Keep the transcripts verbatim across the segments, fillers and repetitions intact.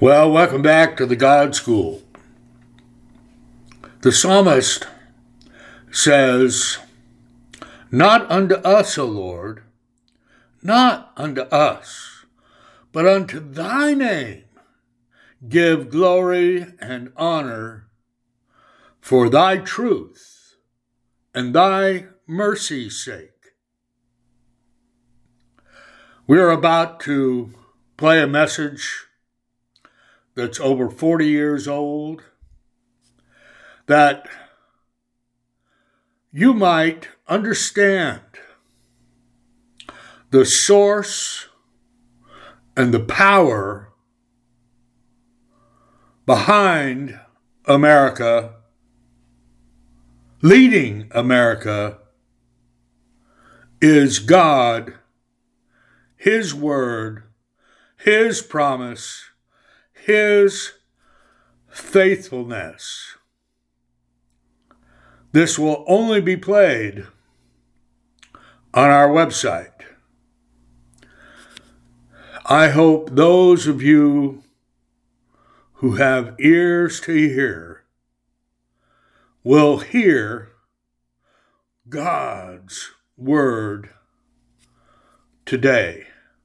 Well, welcome back to the God School. The psalmist says, "Not unto us, O Lord, not unto us, but unto thy name give glory and honor for thy truth and thy mercy's sake." We are about to play a message that's over forty years old, that you might understand the source and the power behind America, leading America, is God, His Word, His promise, His faithfulness. This will only be played on our website. I hope those of you who have ears to hear will hear God's word today.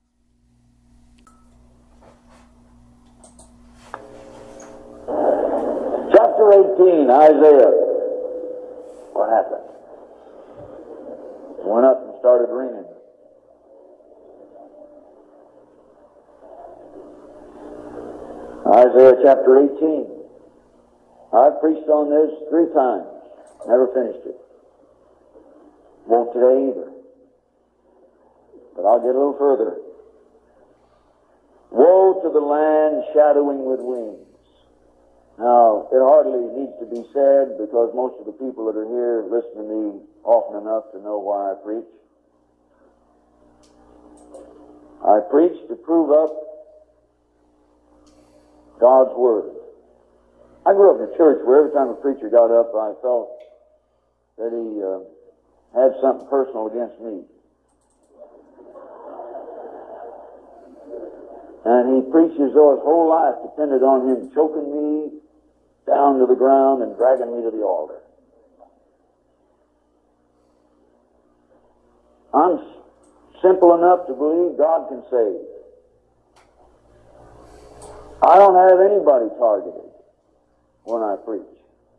Chapter eighteen, Isaiah. What happened? It went up and started ringing. Isaiah chapter eighteen. I've preached on this three times. Never finished it. Won't today either. But I'll get a little further. Woe to the land shadowing with wings. Now, it hardly needs to be said because most of the people that are here listen to me often enough to know why I preach. I preach to prove up God's Word. I grew up in a church where every time a preacher got up, I felt that he uh, had something personal against me. And he preached as though his whole life depended on him choking me down to the ground and dragging me to the altar. I'm simple enough to believe God can save. I don't have anybody targeted when I preach.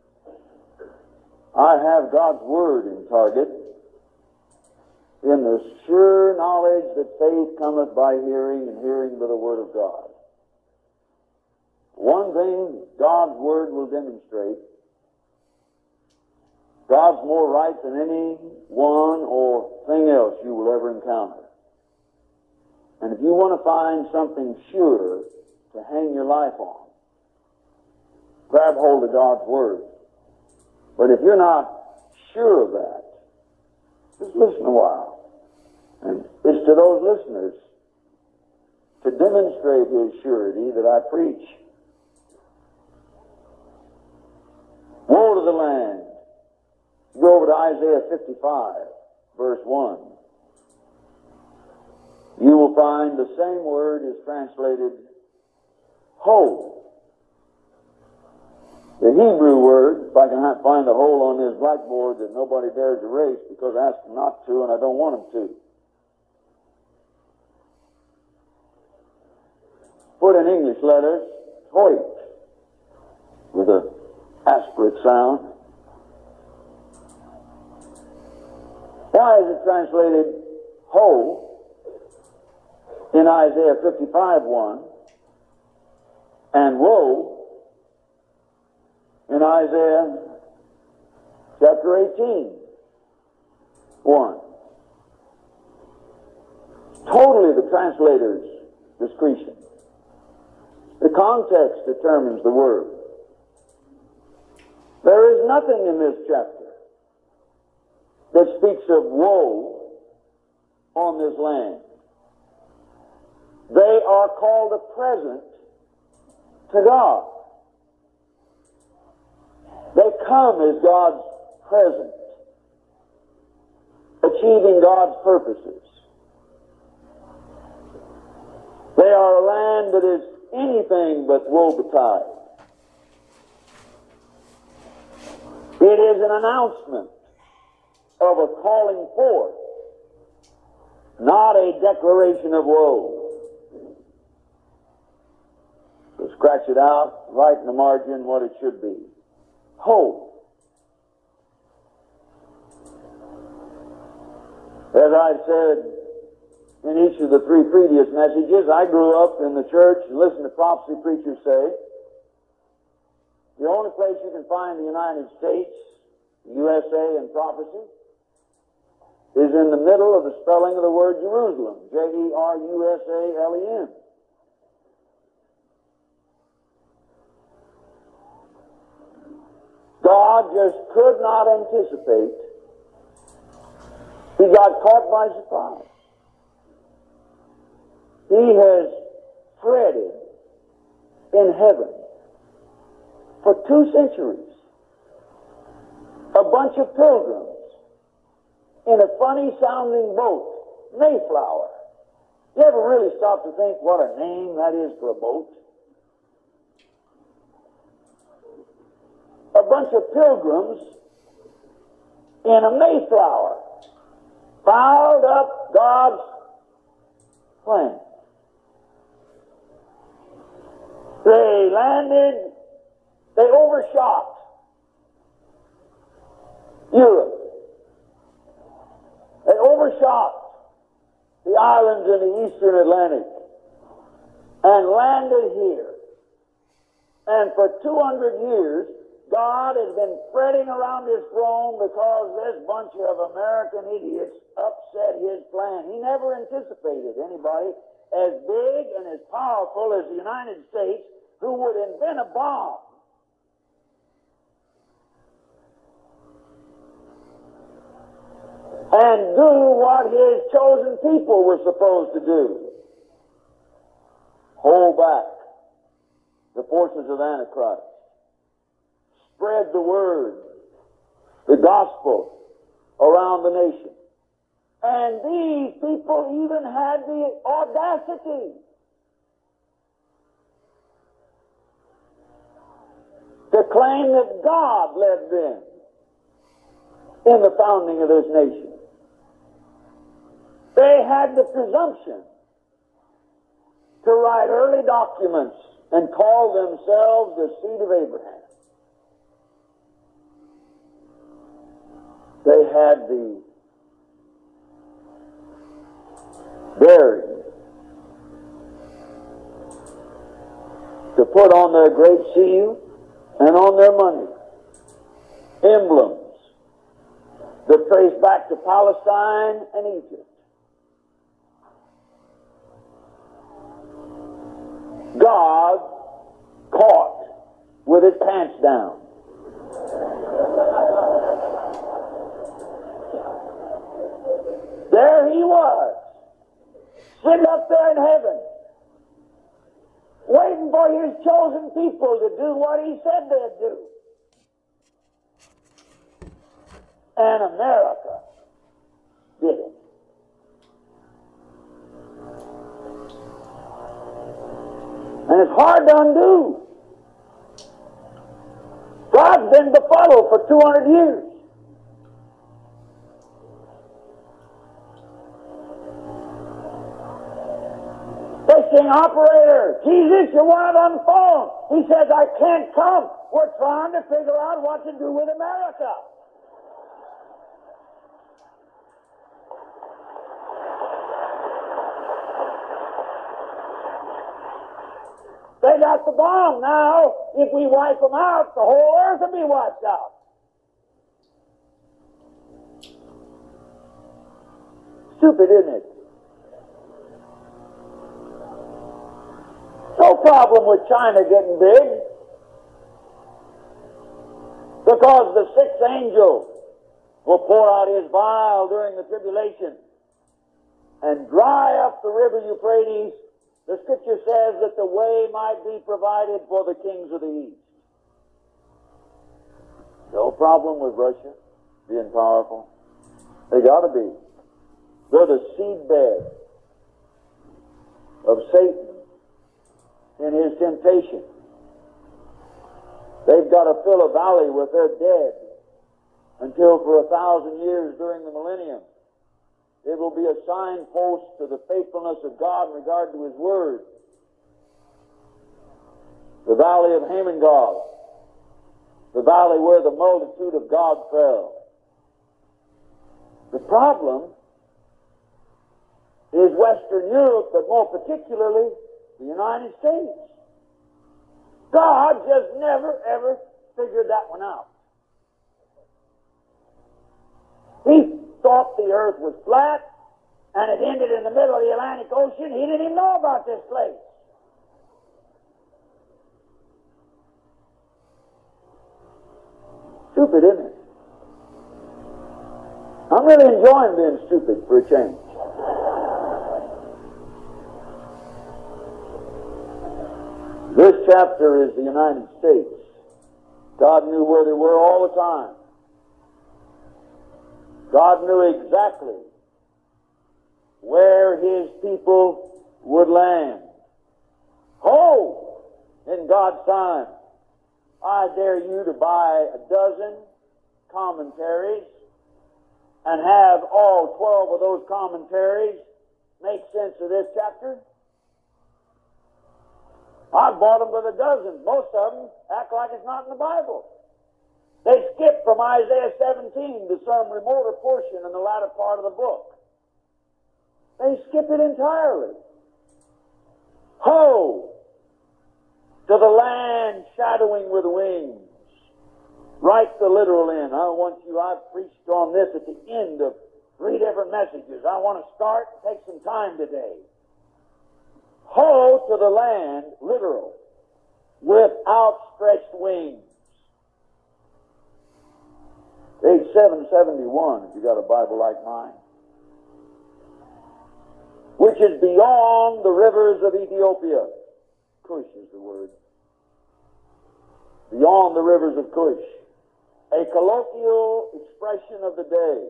I have God's Word in target in the sure knowledge that faith cometh by hearing, and hearing by the Word of God. One thing God's Word will demonstrate: God's more right than any one or thing else you will ever encounter. And if you want to find something sure to hang your life on, grab hold of God's Word. But if you're not sure of that, just listen a while. And it's to those listeners to demonstrate His surety that I preach. Woe to the land. Go over to Isaiah fifty-five, verse one. You will find the same word is translated Ho. The Hebrew word, if I can find a hole on this blackboard that nobody dares erase because I asked them not to and I don't want them to. Put in English letters, Hoyt, with a aspirate sound. Why is it translated Ho in Isaiah fifty-five one and Woe in Isaiah chapter eighteen one? Totally the translator's discretion. The context determines the word. There is nothing in this chapter that speaks of woe on this land. They are called a present to God. They come as God's present, achieving God's purposes. They are a land that is anything but woe betide. It is an announcement of a calling forth, not a declaration of woe. So scratch it out, write in the margin what it should be. Hope. As I said in each of the three previous messages, I grew up in the church and listened to prophecy preachers say, the only place you can find the United States, U S A, in prophecy is in the middle of the spelling of the word Jerusalem, J E R U S A L E M. God just could not anticipate. He got caught by surprise. He has threaded in heaven for two centuries a bunch of pilgrims in a funny-sounding boat, Mayflower. You ever really stop to think what a name that is for a boat? A bunch of pilgrims in a Mayflower fouled up God's plan. They landed, they overshot Europe. They overshot the islands in the eastern Atlantic and landed here. And for two hundred years, God has been fretting around his throne because this bunch of American idiots upset his plan. He never anticipated anybody as big and as powerful as the United States who would invent a bomb. And do what his chosen people were supposed to do. Hold back the forces of Antichrist. Spread the word, the gospel, around the nation. And these people even had the audacity to claim that God led them in the founding of this nation. They had the presumption to write early documents and call themselves the seed of Abraham. They had the daring to put on their great seal and on their money emblems that trace back to Palestine and Egypt. God caught with his pants down. There he was, sitting up there in heaven, waiting for his chosen people to do what he said they'd do. And America did it. And it's hard to undo. God's been befuddled for two hundred years. They sing, operator, Jesus, you're one of them phone. He says, I can't come. We're trying to figure out what to do with America. They got the bomb now. If we wipe them out, the whole earth will be wiped out. Stupid, isn't it? No problem with China getting big, because the sixth angel will pour out his vial during the tribulation and dry up the river Euphrates. The scripture says that the way might be provided for the kings of the east. No problem with Russia being powerful. They got to be. They're the seedbed of Satan in his temptation. They've got to fill a valley with their dead until for a thousand years during the millennium it will be a signpost to the faithfulness of God in regard to his word. The valley of Hamon-Gog, the valley where the multitude of God fell. The problem is Western Europe, but more particularly the United States. God just never, ever figured that one out. He thought the earth was flat, and it ended in the middle of the Atlantic Ocean. He didn't even know about this place. Stupid, isn't it? I'm really enjoying being stupid for a change. This chapter is the United States. God knew where they were all the time. God knew exactly where his people would land. Ho! In God's time, I dare you to buy a dozen commentaries and have all twelve of those commentaries make sense of this chapter. I've bought them by the dozens. Most of them act like it's not in the Bible. They skip from Isaiah seventeen to some remoter portion in the latter part of the book. They skip it entirely. Ho! To the land shadowing with wings. Write the literal in. I want you, I've preached on this at the end of three different messages. I want to start and take some time today. Ho to the land, literal, with outstretched wings. Page seven seventy-one, if you got a Bible like mine. Which is beyond the rivers of Ethiopia. Cush is the word. Beyond the rivers of Cush. A colloquial expression of the day.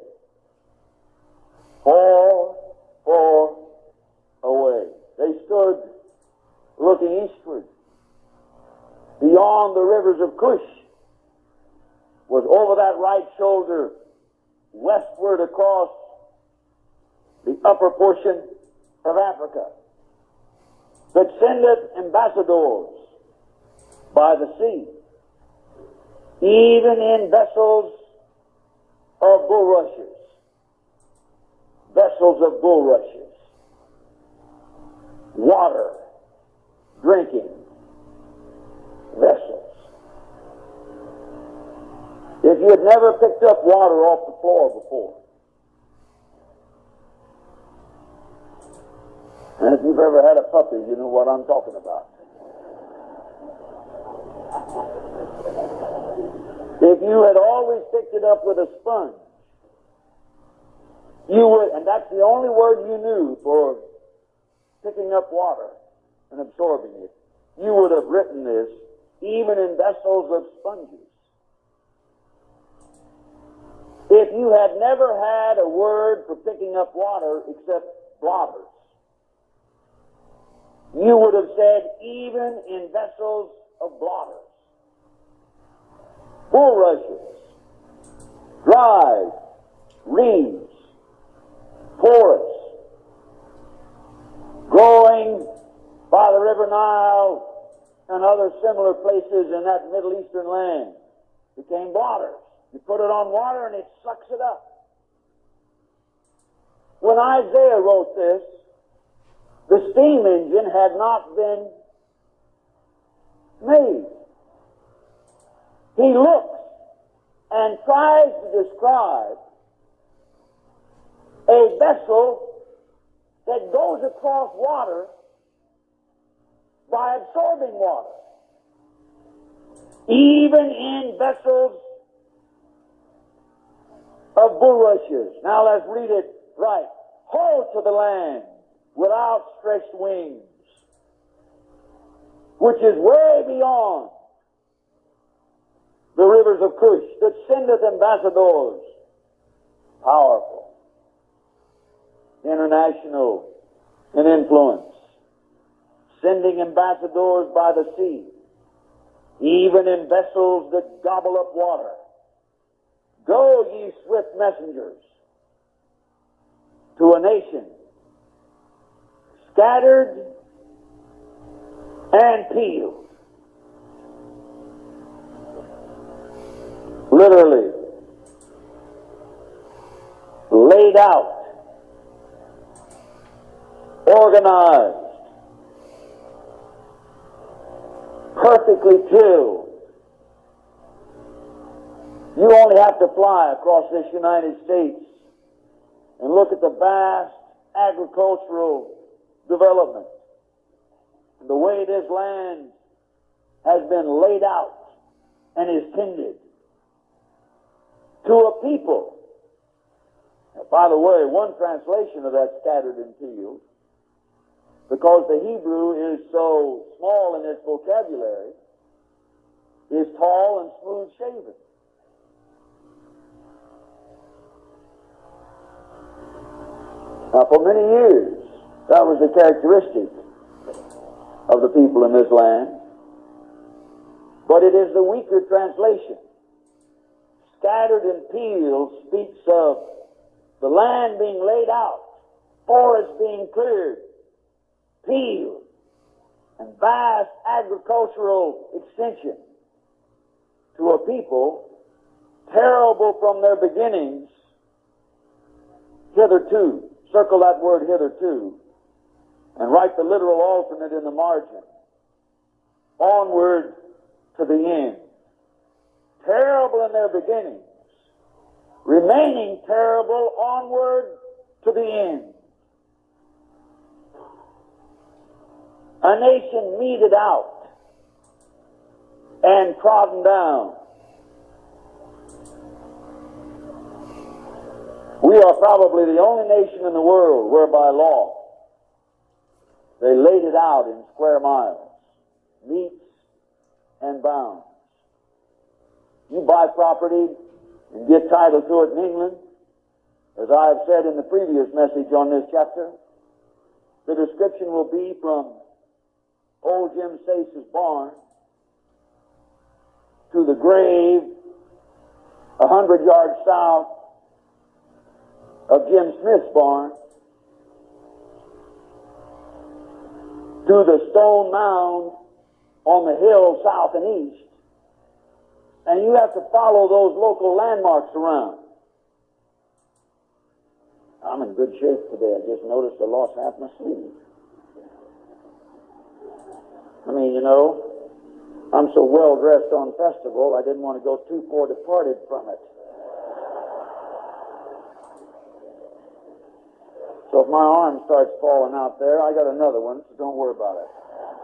Far, far away. They stood looking eastward. Beyond the rivers of Cush was over that right shoulder, westward across the upper portion of Africa, that sendeth ambassadors by the sea, even in vessels of bulrushes. Vessels of bulrushes. Water, drinking vessels. If you had never picked up water off the floor before, and if you've ever had a puppy, you know what I'm talking about. If you had always picked it up with a sponge, you would, and that's the only word you knew for picking up water and absorbing it, you would have written this even in vessels of sponges. If you had never had a word for picking up water except blobbers, you would have said even in vessels of blobbers. Bulrushes, dried, reeds, porous, growing by the River Nile and other similar places in that Middle Eastern land became blobbers. You put it on water and it sucks it up. When Isaiah wrote this, the steam engine had not been made. He looks and tries to describe a vessel that goes across water by absorbing water. Even in vessels of bulrushes. Now let's read it right. Ho to the land with outstretched wings, which is way beyond the rivers of Cush, that sendeth ambassadors. Powerful. International in influence. sending ambassadors by the sea, even in vessels that gobble up water. Go, ye swift messengers, to a nation scattered and peeled. Literally, laid out, organized, perfectly tilled. You only have to fly across this United States and look at the vast agricultural development, the way this land has been laid out and is tended to a people. By the way, one translation of that scattered and peeled, because the Hebrew is so small in its vocabulary, is tall and smooth shaven. Now, for many years, that was the characteristic of the people in this land. But it is the weaker translation. Scattered and peeled speaks of the land being laid out, forests being cleared, peeled, and vast agricultural extension to a people terrible from their beginnings hitherto. Circle that word hitherto and write the literal alternate in the margin. Onward to the end. Terrible in their beginnings, remaining terrible onward to the end. A nation meted out and trodden down. We are probably the only nation in the world where by law they laid it out in square miles, metes and bounds. You buy property and get title to it in England, as I have said in the previous message on this chapter, the description will be from old Jim Sace's barn to the grave a hundred yards south of Jim Smith's barn, to the stone mound on the hill south and east, and you have to follow those local landmarks around. I'm in good shape today. I just noticed I lost half my sleeve. I mean, you know, I'm so well dressed on festival, I didn't want to go too far departed from it. So if my arm starts falling out there, I got another one, so don't worry about it.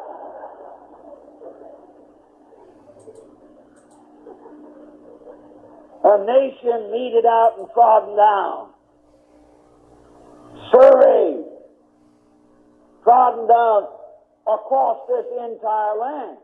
A nation meted out and trodden down. Surveyed, trodden down across this entire land,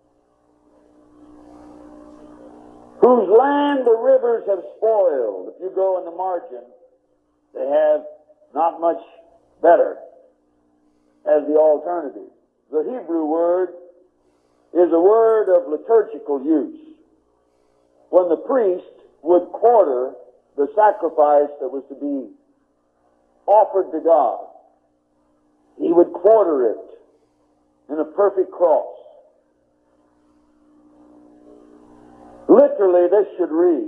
whose land the rivers have spoiled. If you go in the margin, they have not much better as the alternative. The Hebrew word is a word of liturgical use. When the priest would quarter the sacrifice that was to be offered to God, he would quarter it in a perfect cross. Literally, this should read,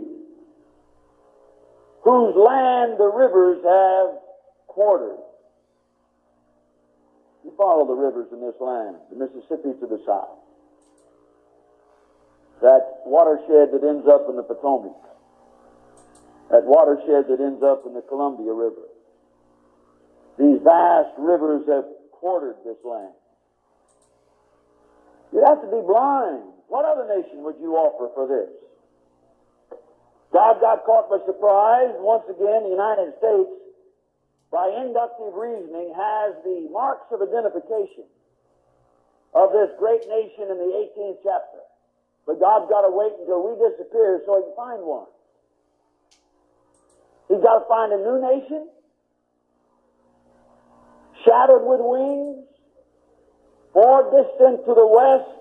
whose land the rivers have quartered. You follow the rivers in this land, the Mississippi to the south, that watershed that ends up in the Potomac, that watershed that ends up in the Columbia River. These vast rivers have quartered this land. You'd have to be blind. What other nation would you offer for this? God got caught by surprise. Once again, the United States, by inductive reasoning, has the marks of identification of this great nation in the eighteenth chapter. But God's got to wait until we disappear so he can find one. He's got to find a new nation, shadowed with wings, Far distant to the west,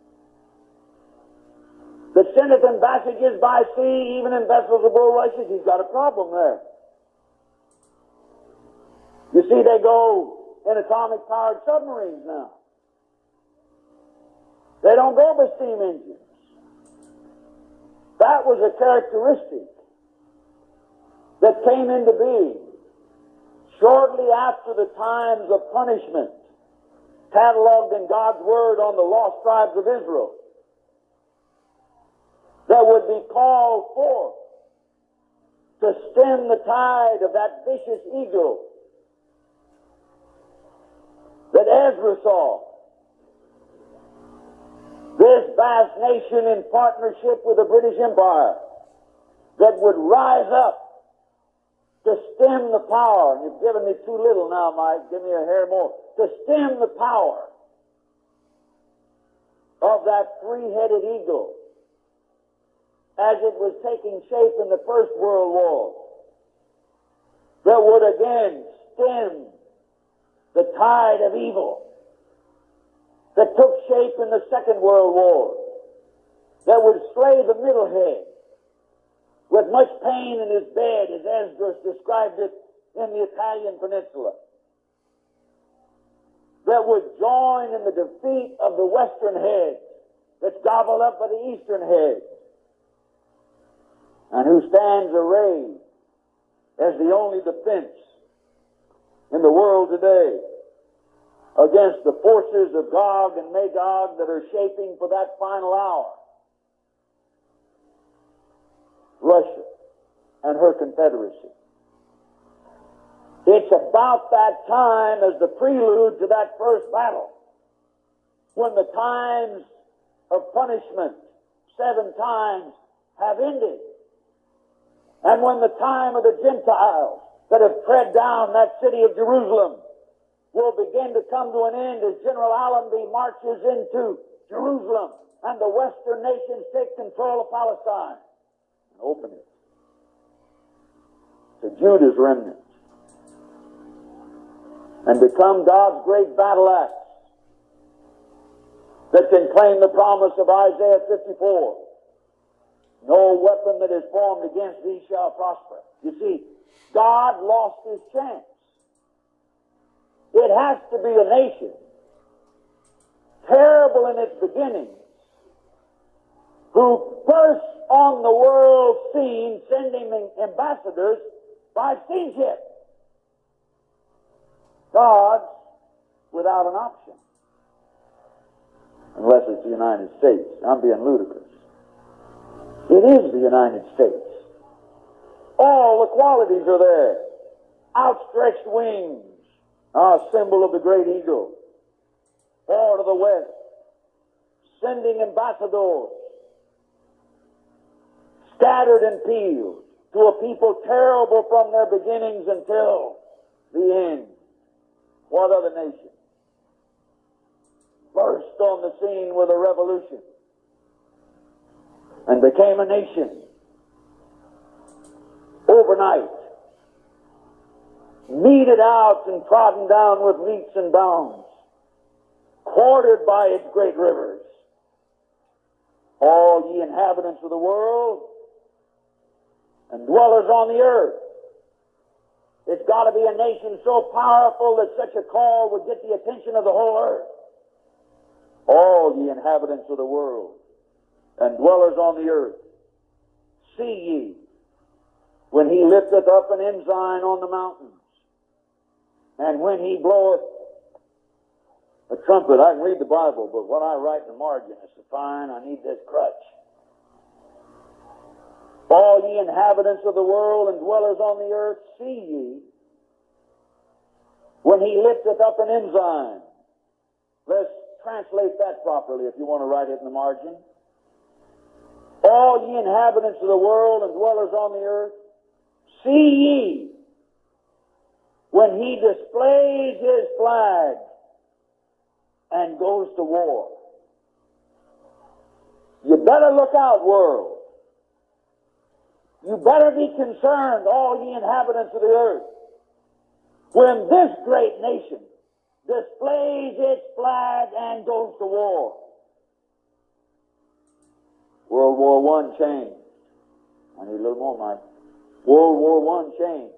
that sendeth ambassadors by sea, even in vessels of bulrushes. He's got a problem there. You see, they go in atomic-powered submarines now. They don't go by steam engines. That was a characteristic that came into being shortly after the times of punishment cataloged in God's Word on the lost tribes of Israel, that would be called forth to stem the tide of that vicious eagle that Ezra saw. This vast nation in partnership with the British Empire that would rise up to stem the power. And you've given me too little now, Mike. Give me a hair more. To stem the power of that three-headed eagle as it was taking shape in the First World War, that would again stem the tide of evil that took shape in the Second World War, that would slay the middle head with much pain in his bed, as Esdras described it in the Italian peninsula, that would join in the defeat of the western head that's gobbled up by the eastern head, and who stands arrayed as the only defense in the world today against the forces of Gog and Magog that are shaping for that final hour. Russia and her confederacy. It's about that time as the prelude to that first battle, when the times of punishment seven times have ended, and when the time of the Gentiles that have tread down that city of Jerusalem will begin to come to an end as General Allenby marches into Jerusalem and the western nations take control of Palestine and open it to Judah's remnant and become God's great battle axe that can claim the promise of Isaiah fifty-four. No weapon that is formed against thee shall prosper. You see, God lost his chance. It has to be a nation terrible in its beginnings, who burst on the world scene sending ambassadors by steamship. God's without an option. Unless it's the United States. I'm being ludicrous. It is the United States. All the qualities are there. Outstretched wings, a symbol of the great eagle. Far to the west, sending ambassadors, scattered and peeled, to a people terrible from their beginnings until the end. What other nation burst on the scene with a revolution and became a nation overnight, meted out and trodden down with leaps and bounds, quartered by its great rivers? All ye inhabitants of the world and dwellers on the earth. It's got to be a nation so powerful that such a call would get the attention of the whole earth. All ye inhabitants of the world and dwellers on the earth, see ye, when he lifteth up an ensign on the mountains, and when he bloweth a trumpet. I can read the Bible, but what I write in the margin is so fine, I need this crutch. All ye inhabitants of the world and dwellers on the earth, see ye, when he lifteth up an ensign. Let's translate that properly if you want to write it in the margin. All ye inhabitants of the world and dwellers on the earth, see ye, when he displays his flag and goes to war. You better look out, world. You better be concerned, all ye inhabitants of the earth, when this great nation displays its flag and goes to war. World War One changed. I need a little more, Mike. World War One changed.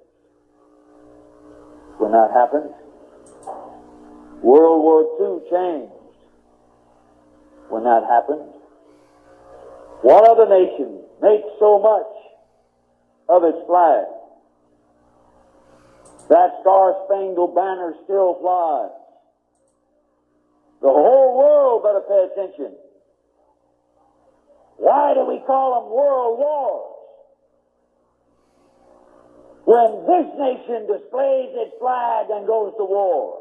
When that happened, World War Two changed. When that happened, what other nation makes so much of its flag? That star-spangled banner still flies. The whole world better pay attention. Why do we call them world wars? When this nation displays its flag and goes to war.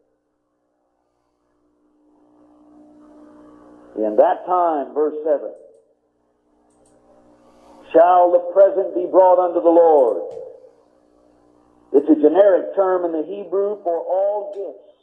In that time, verse seven, shall the present be brought unto the Lord. It's a generic term in the Hebrew for all gifts.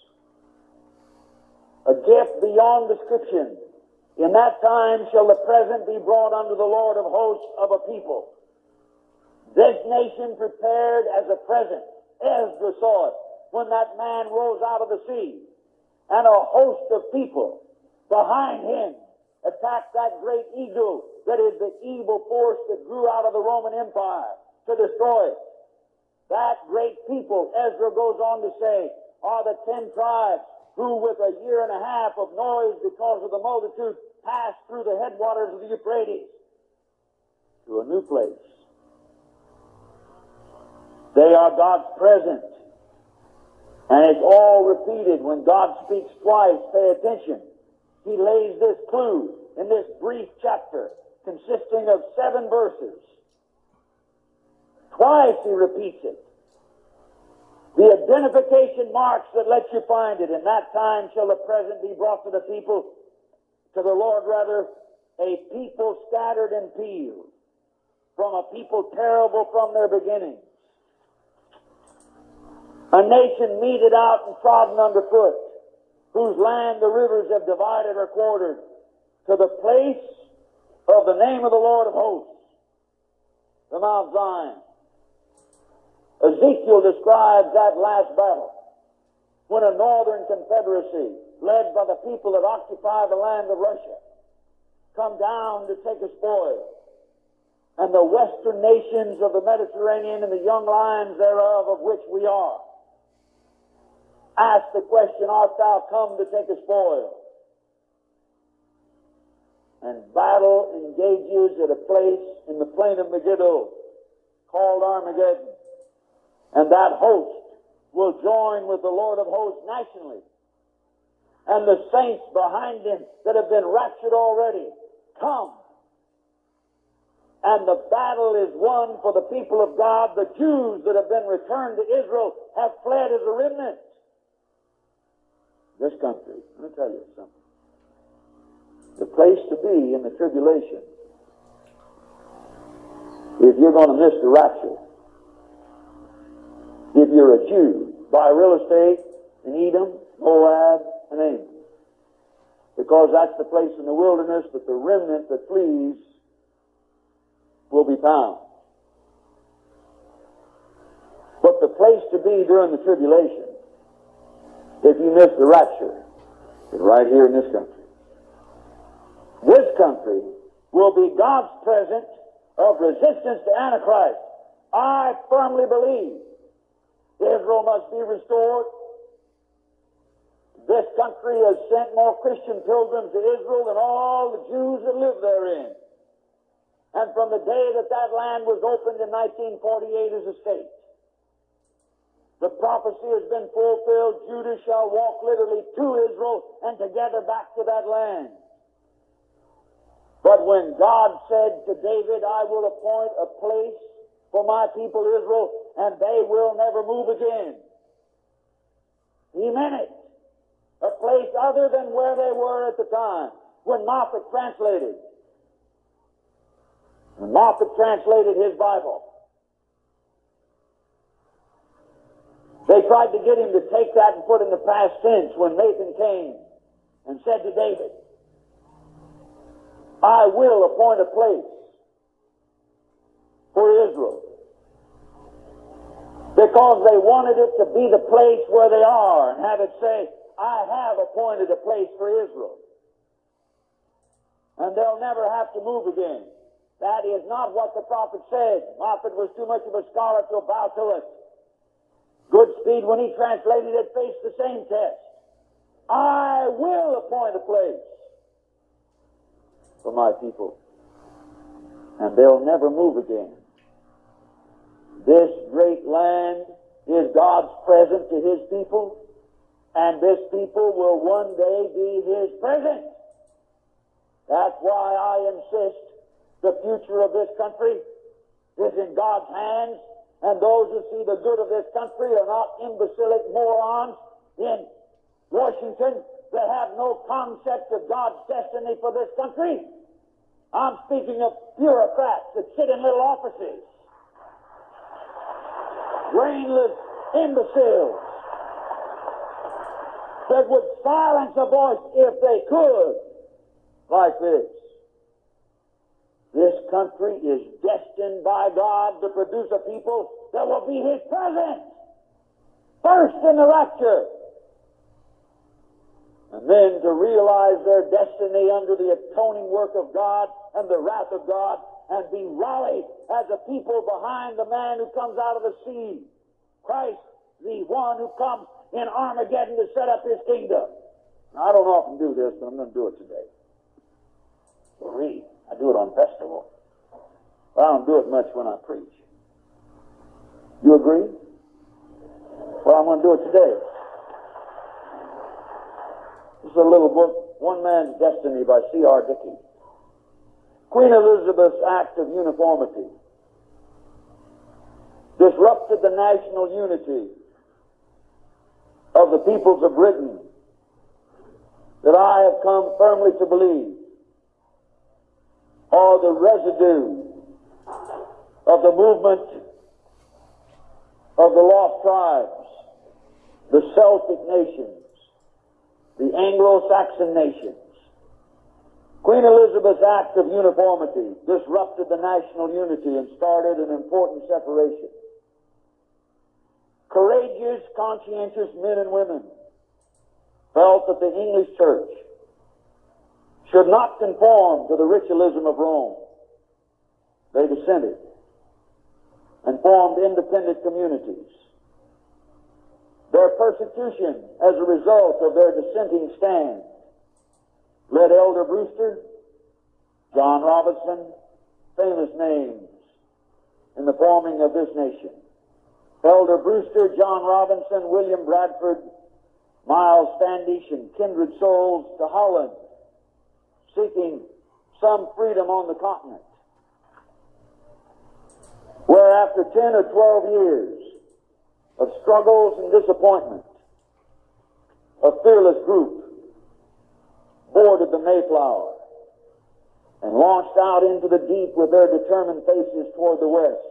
A gift beyond description. In that time shall the present be brought unto the Lord of hosts of a people. This nation prepared as a present. Ezra saw it when that man rose out of the sea, and a host of people behind him attacked that great eagle that is the evil force that grew out of the Roman Empire to destroy it. That great people, Ezra goes on to say, are the ten tribes who with a year and a half of noise because of the multitude passed through the headwaters of the Euphrates to a new place. They are God's present. And it's all repeated. When God speaks twice, pay attention. He lays this clue in this brief chapter consisting of seven verses. Twice he repeats it. The identification marks that let you find it. In that time shall the present be brought to the people, to the Lord rather, a people scattered and peeled, from a people terrible from their beginnings. A nation meted out and trodden underfoot, whose land the rivers have divided or quartered, to the place of the name of the Lord of hosts, the Mount Zion. Ezekiel describes that last battle when a northern confederacy led by the people that occupy the land of Russia come down to take a spoil, and the western nations of the Mediterranean and the young lions thereof, of which we are, ask the question, art thou come to take a spoil? And battle engages at a place in the plain of Megiddo called Armageddon. And that host will join with the Lord of hosts nationally. And the saints behind him that have been raptured already come. And the battle is won for the people of God. The Jews that have been returned to Israel have fled as a remnant. This country, let me tell you something. The place to be in the tribulation, if you're going to miss the rapture, if you're a Jew, buy real estate in Edom, Moab, and Ammon. Because that's the place in the wilderness that the remnant that flees will be found. But the place to be during the tribulation, if you miss the rapture, is right here in this country. This country will be God's present of resistance to Antichrist. I firmly believe Israel must be restored. This country has sent more Christian pilgrims to Israel than all the Jews that live therein. And from the day that that land was opened in nineteen forty-eight as a state, the prophecy has been fulfilled. Judah shall walk literally to Israel and together back to that land. But when God said to David, I will appoint a place for my people Israel, and they will never move again, he meant it. A place other than where they were at the time. When Moffat translated, when Moffat translated his Bible, they tried to get him to take that and put in the past tense when Nathan came and said to David, I will appoint a place for Israel. Because they wanted it to be the place where they are and have it say, I have appointed a place for Israel. And they'll never have to move again. That is not what the prophet said. Moffat was too much of a scholar to bow to it. Goodspeed, when he translated it, faced the same test. I will appoint a place for my people, and they'll never move again. This great land is God's present to His people, and this people will one day be His present. That's why I insist the future of this country is in God's hands, and those who see the good of this country are not imbecilic morons in Washington that have no concept of God's destiny for this country. I'm speaking of bureaucrats that sit in little offices. Brainless imbeciles that would silence a voice if they could, like this. This country is destined by God to produce a people that will be His present, first in the rapture, and then to realize their destiny under the atoning work of God and the wrath of God, and be rallied as a people behind the man who comes out of the sea, Christ, the one who comes in Armageddon to set up His kingdom. Now, I don't often do this, but I'm going to do it today. So read. I do it on festival. But I don't do it much when I preach. You agree? Well, I'm going to do it today. This is a little book, One Man's Destiny by C R Dickey. Queen Elizabeth's act of uniformity disrupted the national unity of the peoples of Britain that I have come firmly to believe are the residue of the movement of the lost tribes, the Celtic nations, the Anglo-Saxon nations. Queen Elizabeth's act of uniformity disrupted the national unity and started an important separation. Courageous, conscientious men and women felt that the English church should not conform to the ritualism of Rome. They dissented and formed independent communities. Their persecution as a result of their dissenting stand led Elder Brewster, John Robinson, famous names in the forming of this nation. Elder Brewster, John Robinson, William Bradford, Miles Standish, and kindred souls to Holland, seeking some freedom on the continent, where after ten or twelve years of struggles and disappointment, a fearless group boarded the Mayflower and launched out into the deep with their determined faces toward the west.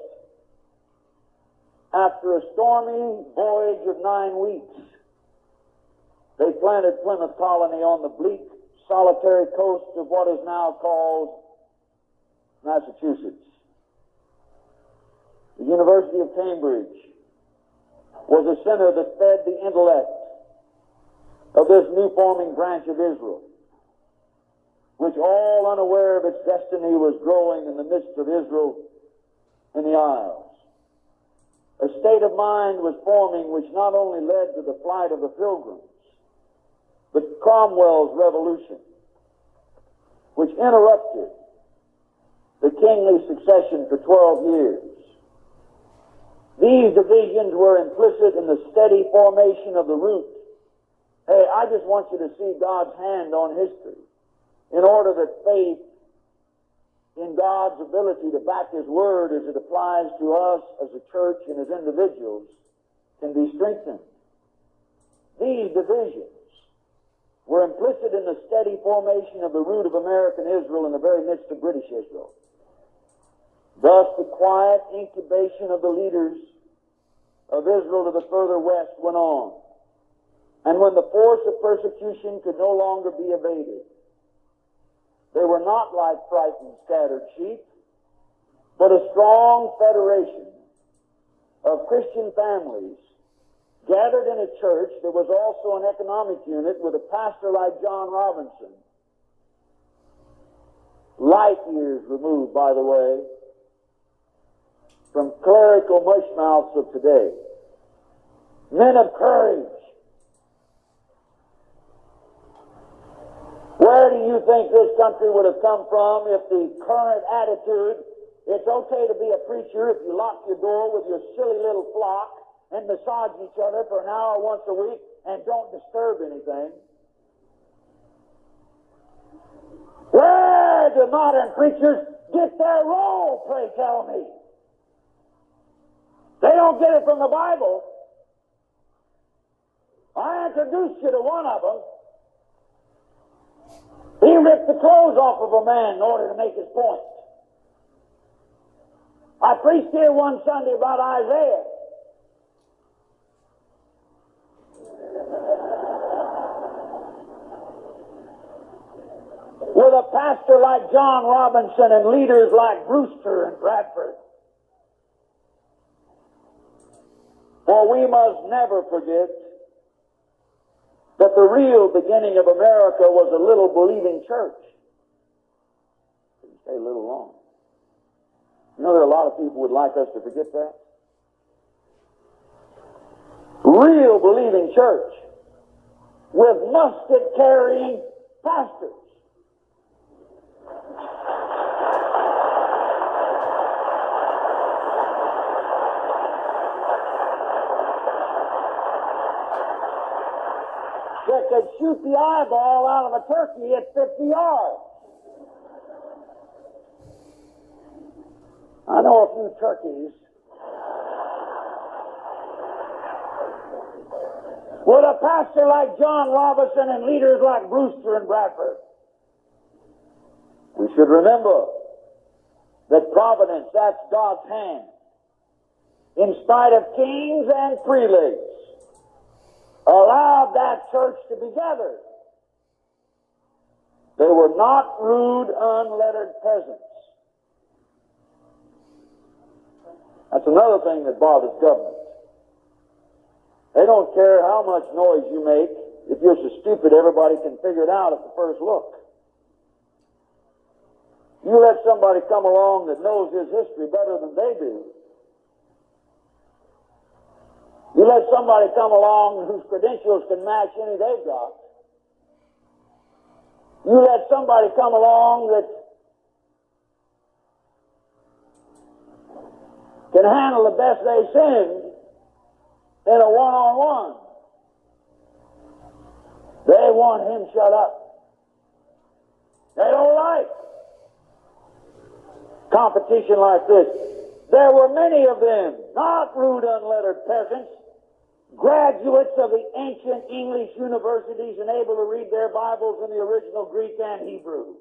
After a stormy voyage of nine weeks, they planted Plymouth Colony on the bleak, solitary coast of what is now called Massachusetts. The University of Cambridge was a center that fed the intellect of this new forming branch of Israel, which, all unaware of its destiny, was growing in the midst of Israel in the Isles. A state of mind was forming which not only led to the flight of the Pilgrims, but Cromwell's revolution, which interrupted the kingly succession for twelve years. These divisions were implicit in the steady formation of the root. Hey, I just want you to see God's hand on history in order that faith in God's ability to back His Word as it applies to us as a church and as individuals can be strengthened. These divisions were implicit in the steady formation of the root of American Israel in the very midst of British Israel. Thus, the quiet incubation of the leaders of Israel to the further west went on. And when the force of persecution could no longer be evaded, they were not like frightened, scattered sheep, but a strong federation of Christian families gathered in a church, there was also an economic unit with a pastor like John Robinson. Light years removed, by the way, from clerical mushmouths of today. Men of courage. Where do you think this country would have come from if the current attitude, it's okay to be a preacher if you lock your door with your silly little flock and massage each other for an hour once a week and don't disturb anything? Where do modern preachers get their role, pray tell me? They don't get it from the Bible. I introduced you to one of them. He ripped the clothes off of a man in order to make his point. I preached here one Sunday about Isaiah. With a pastor like John Robinson and leaders like Brewster and Bradford. For we must never forget that the real beginning of America was a little believing church. Didn't stay a little long. You know, there are a lot of people would like us to forget that. Real believing church with musket-carrying pastors. That could shoot the eyeball out of a turkey at fifty yards. I know a few turkeys. With a pastor like John Robinson and leaders like Brewster and Bradford. We should remember that providence, that's God's hand. In spite of kings and prelates, allowed that church to be gathered. They were not rude, unlettered peasants. That's another thing that bothers government. They don't care how much noise you make. If you're so stupid, everybody can figure it out at the first look. You let somebody come along that knows his history better than they do. You let somebody come along whose credentials can match any they've got. You let somebody come along that can handle the best they send in a one-on-one. They want him shut up. They don't like competition like this. There were many of them, not rude, unlettered peasants, graduates of the ancient English universities and able to read their Bibles in the original Greek and Hebrew.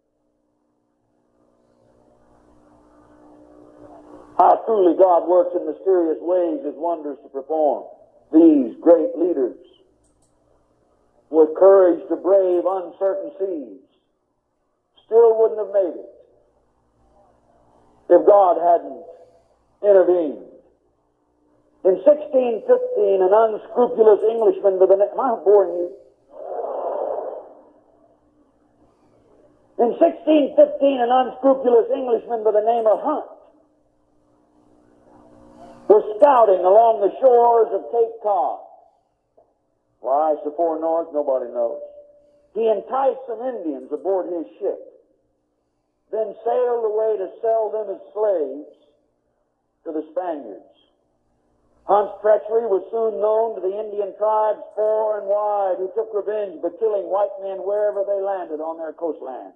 How truly God works in mysterious ways, His wonders to perform. These great leaders, with courage to brave uncertain seas, still wouldn't have made it if God hadn't intervened. In sixteen fifteen, an unscrupulous Englishman by the name... Am I boring you? In sixteen fifteen, an unscrupulous Englishman by the name of Hunt was scouting along the shores of Cape Cod. Why, so far north, nobody knows. He enticed some Indians aboard his ship, then sailed away to sell them as slaves to the Spaniards. Hunt's treachery was soon known to the Indian tribes far and wide, who took revenge by killing white men wherever they landed on their coastlands.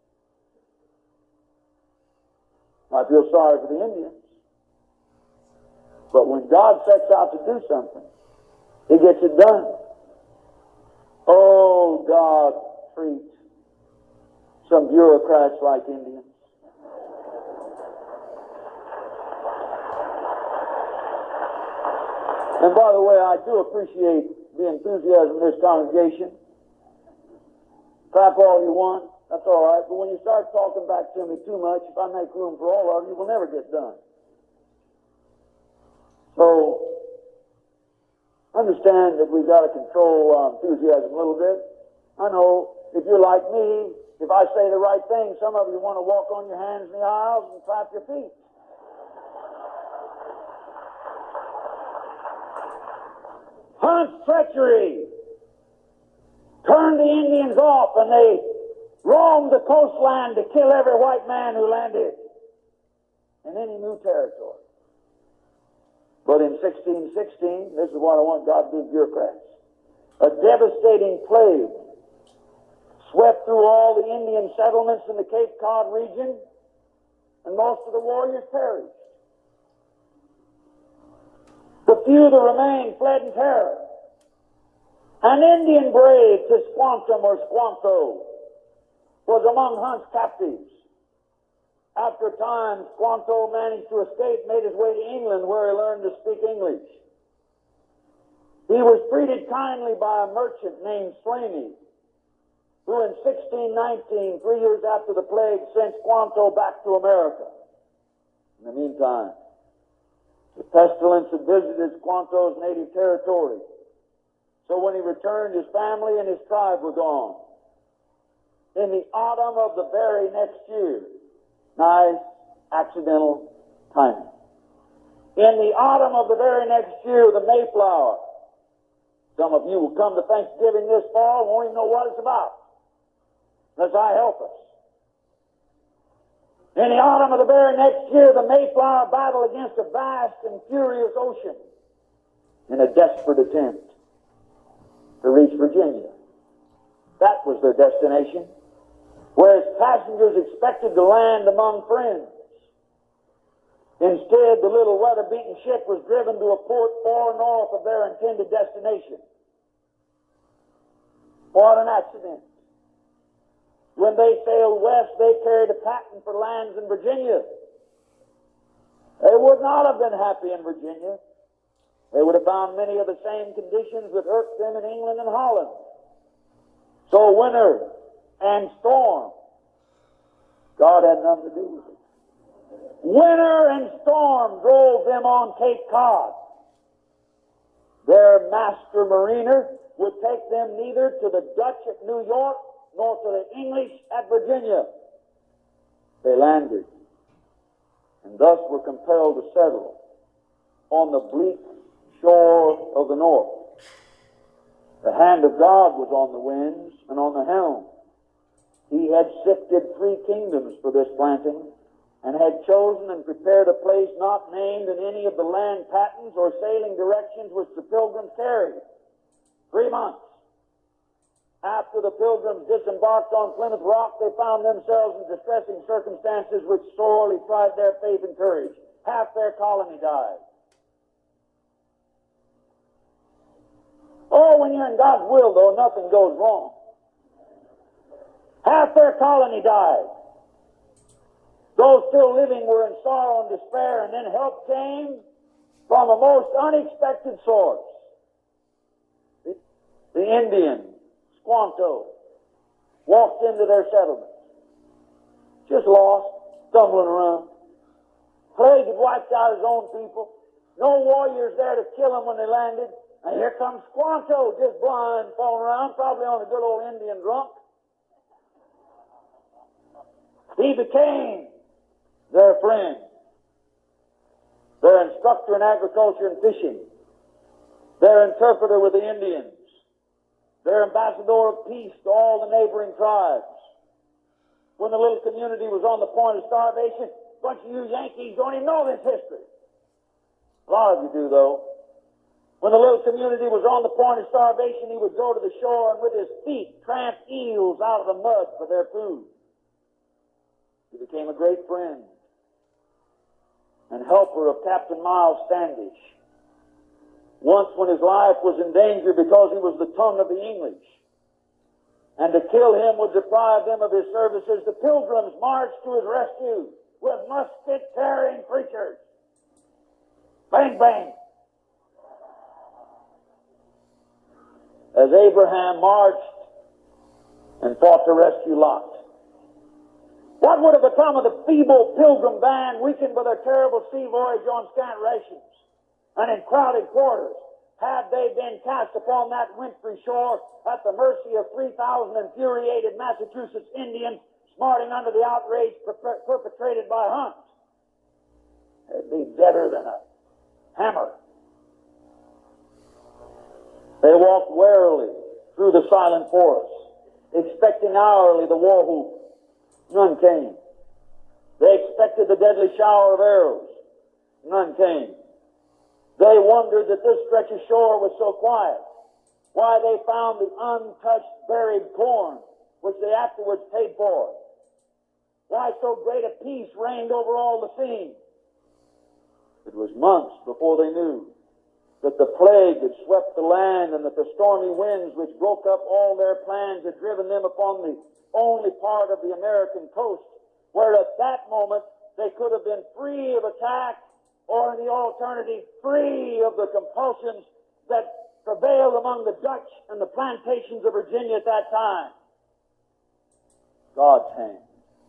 I feel sorry for the Indians. But when God sets out to do something, He gets it done. Oh, God, treat some bureaucrats like Indians. And by the way, I do appreciate the enthusiasm of this congregation. Clap all you want, that's all right. But when you start talking back to me too much, if I make room for all of you, we'll never get done. So, Understand that we've got to control our enthusiasm a little bit. I know if you're like me, if I say the right thing, some of you want to walk on your hands in the aisles and clap your feet. Hunt's treachery turned the Indians off, and they roamed the coastline to kill every white man who landed in any new territory. But in sixteen sixteen, this is what I want God to do, bureaucrats, a devastating plague swept through all the Indian settlements in the Cape Cod region, and most of the warriors perished. The few that remained fled in terror. An Indian brave, Tisquantum or Squanto, was among Hunt's captives. After a time, Squanto managed to escape, made his way to England, where he learned to speak English. He was treated kindly by a merchant named Slaney, who in sixteen nineteen, three years after the plague, sent Squanto back to America. In the meantime, the pestilence had visited Squanto's native territory. So when he returned, his family and his tribe were gone. In the autumn of the very next year, nice accidental timing. In the autumn of the very next year, the Mayflower. Some of you will come to Thanksgiving this fall and won't even know what it's about, unless I help us. In the autumn of the very next year, the Mayflower battled against a vast and furious ocean in a desperate attempt to reach Virginia. That was their destination, whereas passengers expected to land among friends. Instead, the little weather-beaten ship was driven to a port far north of their intended destination. What an accident. When they sailed west, they carried a patent for lands in Virginia. They would not have been happy in Virginia. They would have found many of the same conditions that irked them in England and Holland. So winter and storm, God had nothing to do with it. Winter and storm drove them on Cape Cod. Their master mariner would take them neither to the Dutch at New York nor to the English at Virginia. They landed, and thus were compelled to settle on the bleak shore of the north. The hand of God was on the winds and on the helm. He had sifted three kingdoms for this planting, and had chosen and prepared a place not named in any of the land patents or sailing directions which the pilgrims carried. Three months after the pilgrims disembarked on Plymouth Rock, they found themselves in distressing circumstances which sorely tried their faith and courage. Half their colony died. Oh, when you're in God's will, though, nothing goes wrong. Half their colony died. Those still living were in sorrow and despair, and then help came from a most unexpected source. The, the Indian, Squanto, walked into their settlement. Just lost, stumbling around. Plague had wiped out his own people. No warriors there to kill him when they landed. And here comes Squanto, just blind, falling around, probably on a good old Indian drunk. He became their friend, their instructor in agriculture and fishing, their interpreter with the Indians, their ambassador of peace to all the neighboring tribes. When the little community was on the point of starvation, a bunch of you Yankees don't even know this history. A lot of you do, though. When the little community was on the point of starvation, he would go to the shore and with his feet tramp eels out of the mud for their food. He became a great friend and helper of Captain Miles Standish. Once when his life was in danger because he was the tongue of the English, and to kill him would deprive them of his services, the pilgrims marched to his rescue with musket-carrying preachers. Bang, bang. As Abraham marched and fought to rescue Lot. What would have become of the feeble pilgrim band, weakened by their terrible sea voyage on scant rations and in crowded quarters, had they been cast upon that wintry shore at the mercy of three thousand infuriated Massachusetts Indians smarting under the outrage per- perpetrated by Hunt, they'd be deader than a hammer. They walked warily through the silent forest, expecting hourly the war whoop. None came. They expected the deadly shower of arrows. None came. They wondered that this stretch of shore was so quiet, why they found the untouched buried corn, which they afterwards paid for, why so great a peace reigned over all the scene. It was months before they knew that the plague had swept the land and that the stormy winds which broke up all their plans had driven them upon the only part of the American coast where at that moment they could have been free of attack, or in the alternative, free of the compulsions that prevailed among the Dutch and the plantations of Virginia at that time. God's hand.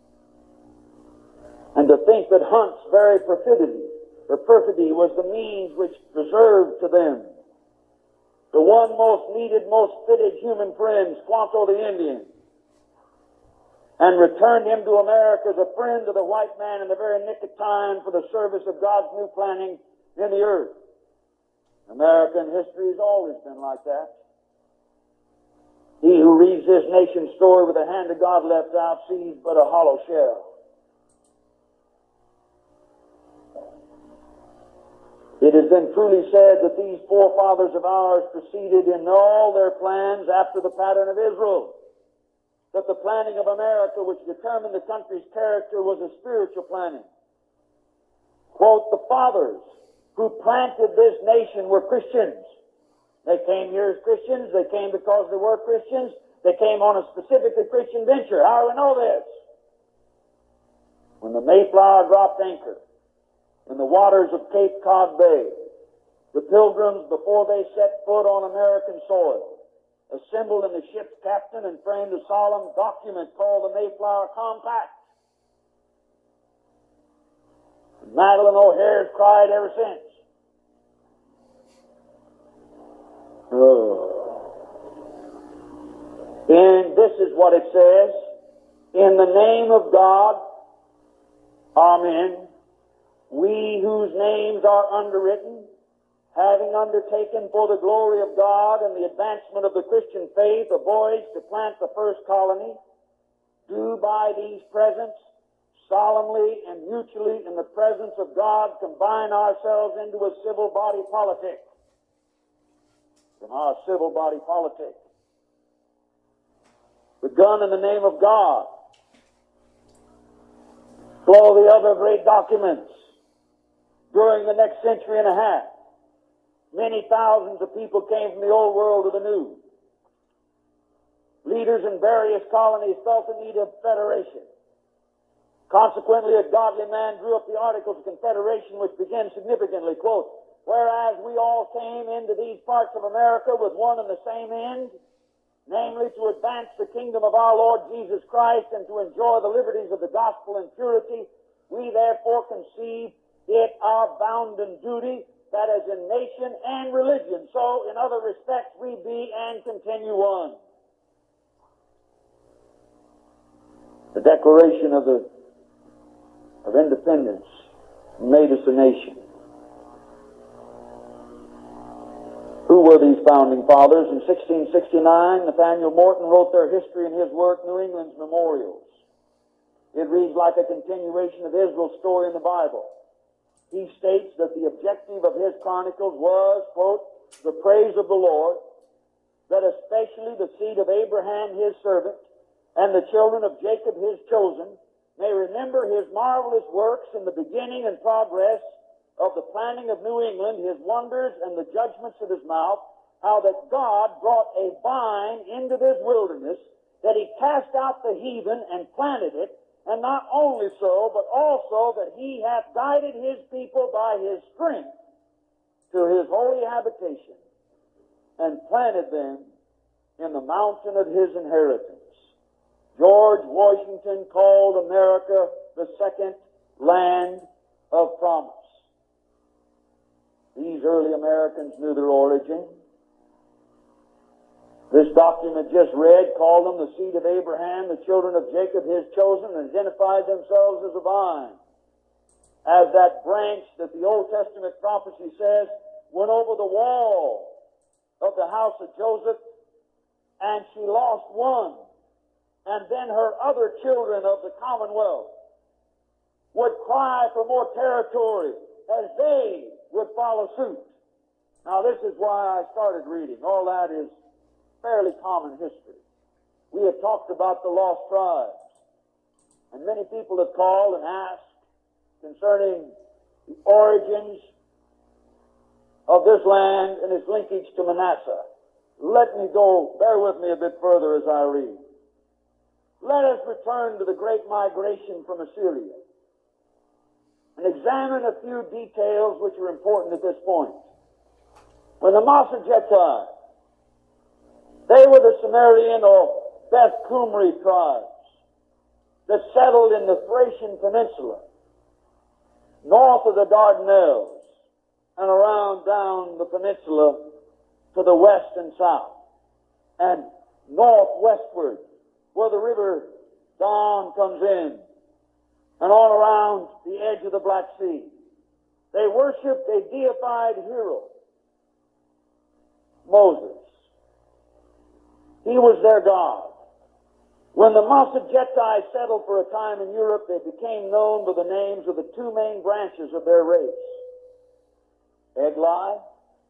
And to think that Hunt's very perfidy, or perfidy was the means which preserved to them the one most needed, most fitted human friend, Squanto the Indian, and returned him to America as a friend of the white man in the very nick of time for the service of God's new planning in the earth. American history has always been like that. He who reads this nation's story with the hand of God left out sees but a hollow shell. It has been truly said that these forefathers of ours proceeded in all their plans after the pattern of Israel. That the planning of America, which determined the country's character, was a spiritual planning. Quote, the fathers who planted this nation were Christians. They came here as Christians. They came because they were Christians. They came on a specifically Christian venture. How do we know this? When the Mayflower dropped anchor in the waters of Cape Cod Bay, the pilgrims, before they set foot on American soil, assembled in the ship's captain and framed a solemn document called the Mayflower Compact. And Madeline O'Hare's cried ever since. Oh. And this is what it says: in the name of God, amen, we whose names are underwritten, having undertaken for the glory of God and the advancement of the Christian faith a voyage to plant the first colony, do by these presents solemnly and mutually in the presence of God combine ourselves into a civil body politic. From our civil body politic, begun in the name of God, flow the other great documents. During the next century and a half, many thousands of people came from the old world to the new. Leaders in various colonies felt the need of federation. Consequently, a godly man drew up the Articles of Confederation, which begin significantly, quote, whereas we all came into these parts of America with one and the same end, namely to advance the kingdom of our Lord Jesus Christ and to enjoy the liberties of the gospel in purity, we therefore conceive it our bounden duty that as in nation and religion, so in other respects we be and continue one. The Declaration of the of Independence made us a nation. Who were these founding fathers? In sixteen sixty-nine, Nathaniel Morton wrote their history in his work, New England's Memorials. It reads like a continuation of Israel's story in the Bible. He states that the objective of his chronicles was, quote, the praise of the Lord, that especially the seed of Abraham his servant, and the children of Jacob his chosen, may remember his marvelous works in the beginning and progress of the planning of New England, his wonders and the judgments of his mouth, how that God brought a vine into this wilderness, that he cast out the heathen and planted it, and not only so, but also that he hath guided his people by his strength to his holy habitation, and planted them in the mountain of his inheritance. George Washington called America the second land of promise. These early Americans knew their origin. This document just read called them the seed of Abraham, the children of Jacob, his chosen, and identified themselves as a vine. As that branch that the Old Testament prophecy says went over the wall of the house of Joseph, and she lost one. And then her other children of the commonwealth would cry for more territory as they would follow suit. Now this is why I started reading. All that is fairly common history. We have talked about the lost tribes, and many people have called and asked concerning the origins of this land and its linkage to Manasseh. Let me go, bear with me a bit further as I read. Let us return to the great migration from Assyria and examine a few details which are important at this point. When the Massagetae, they were the Sumerian or Beth Cumri tribes that settled in the Thracian Peninsula, north of the Dardanelles, and around down the peninsula to the west and south, and northwestward, where the river Don comes in, and all around the edge of the Black Sea. They worshipped a deified hero, Moses. He was their God. When the Massagetae settled for a time in Europe, they became known by the names of the two main branches of their race, Egli,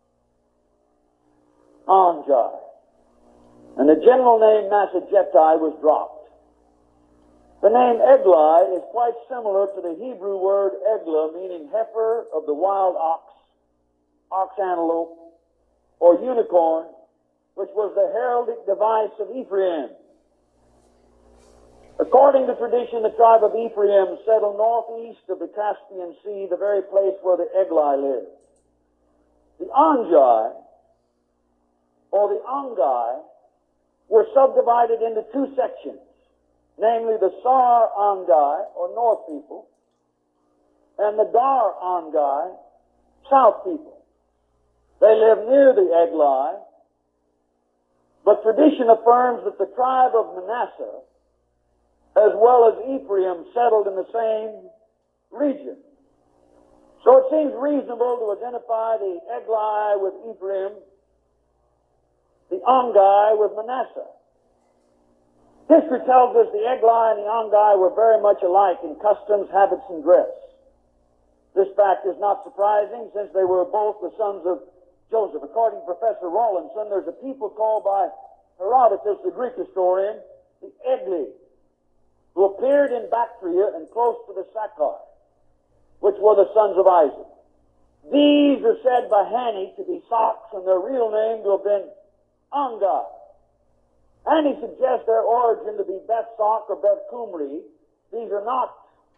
Angi. And the general name Massagetae was dropped. The name Egli is quite similar to the Hebrew word Eglah, meaning heifer of the wild ox, ox antelope, or unicorn, which was the heraldic device of Ephraim. According to tradition, the tribe of Ephraim settled northeast of the Caspian Sea, the very place where the Egli lived. The Angi, or the Angai, were subdivided into two sections, namely the Sar Angai, or north people, and the Dar Angai, south people. They lived near the Egli, but tradition affirms that the tribe of Manasseh, as well as Ephraim, settled in the same region. So it seems reasonable to identify the Egli with Ephraim, the Angai with Manasseh. History tells us the Egli and the Angai were very much alike in customs, habits, and dress. This fact is not surprising, since they were both the sons of Joseph. According to Professor Rawlinson, there's a people called by Herodotus, the Greek historian, the Egli, who appeared in Bactria and close to the Sacar, which were the sons of Isaac. These are said by Hanny to be Sox, and their real name to have been Angai. Hanny suggests their origin to be Beth Sock or Beth Cumri. These are not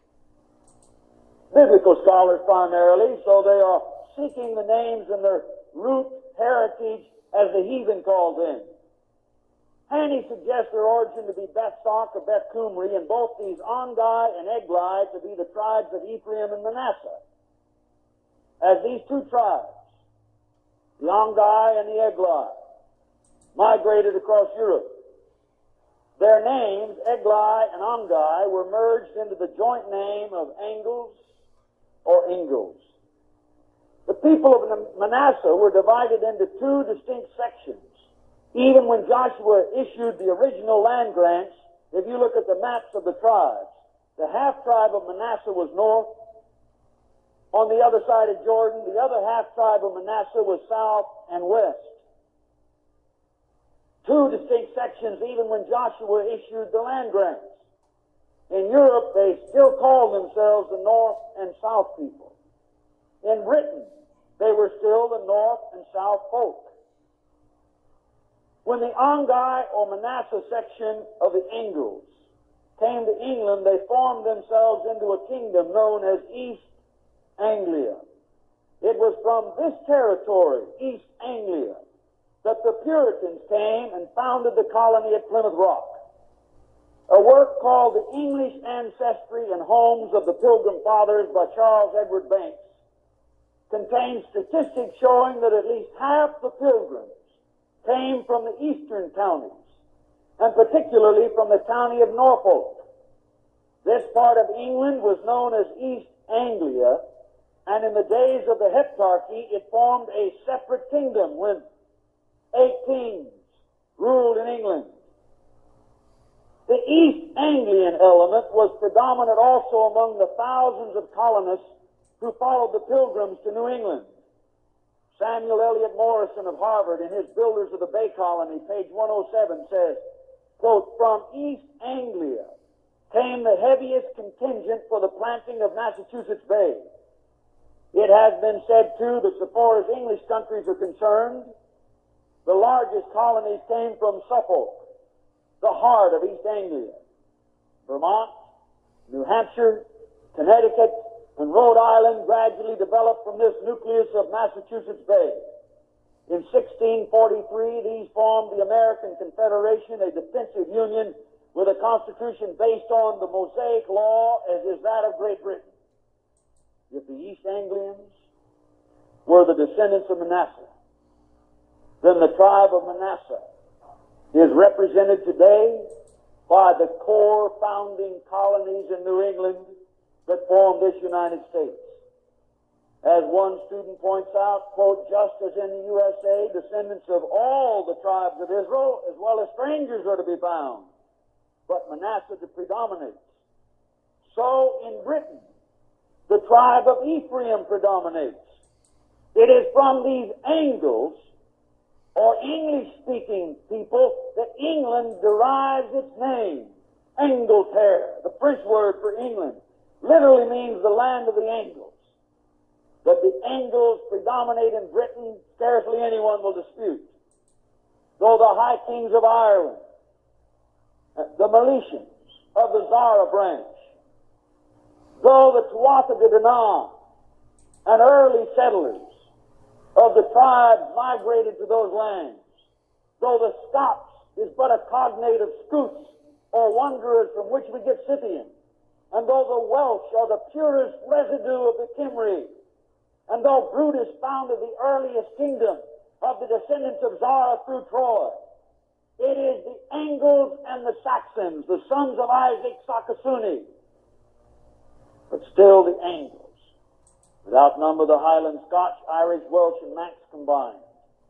biblical scholars primarily, so they are seeking the names and their root heritage as the heathen called them. Hanny suggests their origin to be Beth Sock or Beth Cumri, and both these Angai and Egli to be the tribes of Ephraim and Manasseh. As these two tribes, the Angai and the Egli, migrated across Europe, their names, Egli and Angai, were merged into the joint name of Angles or Ingles. The people of Manasseh were divided into two distinct sections. Even when Joshua issued the original land grants, if you look at the maps of the tribes, the half tribe of Manasseh was north. On the other side of Jordan, the other half tribe of Manasseh was south and west. Two distinct sections even when Joshua issued the land grants. In Europe, they still called themselves the north and south people. In Britain, they were still the north and south folk. When the Angai or Manasseh section of the Ingles came to England, they formed themselves into a kingdom known as East Anglia. It was from this territory, East Anglia, that the Puritans came and founded the colony at Plymouth Rock. A work called The English Ancestry and Homes of the Pilgrim Fathers by Charles Edward Banks contains statistics showing that at least half the pilgrims came from the eastern counties, and particularly from the county of Norfolk. This part of England was known as East Anglia, and in the days of the Heptarchy, it formed a separate kingdom when eight kings ruled in England. The East Anglian element was predominant also among the thousands of colonists who followed the Pilgrims to New England. Samuel Eliot Morrison of Harvard, in his Builders of the Bay Colony, page one oh seven, says, quote, "From East Anglia came the heaviest contingent for the planting of Massachusetts Bay. It has been said, too, that so far as English countries are concerned, the largest colonies came from Suffolk, the heart of East Anglia. Vermont, New Hampshire, Connecticut, and Rhode Island gradually developed from this nucleus of Massachusetts Bay. In sixteen forty-three, these formed the American Confederation, a defensive union with a constitution based on the Mosaic Law, as is that of Great Britain. If the East Anglians were the descendants of Manasseh, then the tribe of Manasseh is represented today by the core founding colonies in New England that form this United States. As one student points out, quote, "Just as in the U S A, descendants of all the tribes of Israel, as well as strangers, are to be found, but Manasseh predominates. So in Britain, the tribe of Ephraim predominates. It is from these Angles, or English-speaking people, that England derives its name. Angleterre, the French word for England, literally means the land of the Angles. That the Angles predominate in Britain, scarcely anyone will dispute. Though the High Kings of Ireland, the Milesians of the Zara branch, though the Tuatha De Danann and early settlers of the tribes migrated to those lands, though the Scots is but a cognate of Scouts, or wanderers from which we get Scythian, and though the Welsh are the purest residue of the Cymry, and though Brutus founded the earliest kingdom of the descendants of Zara through Troy, it is the Angles and the Saxons, the sons of Isaac Sakasuni, but still the Angles, that outnumber the Highland Scotch, Irish, Welsh, and Manx combined.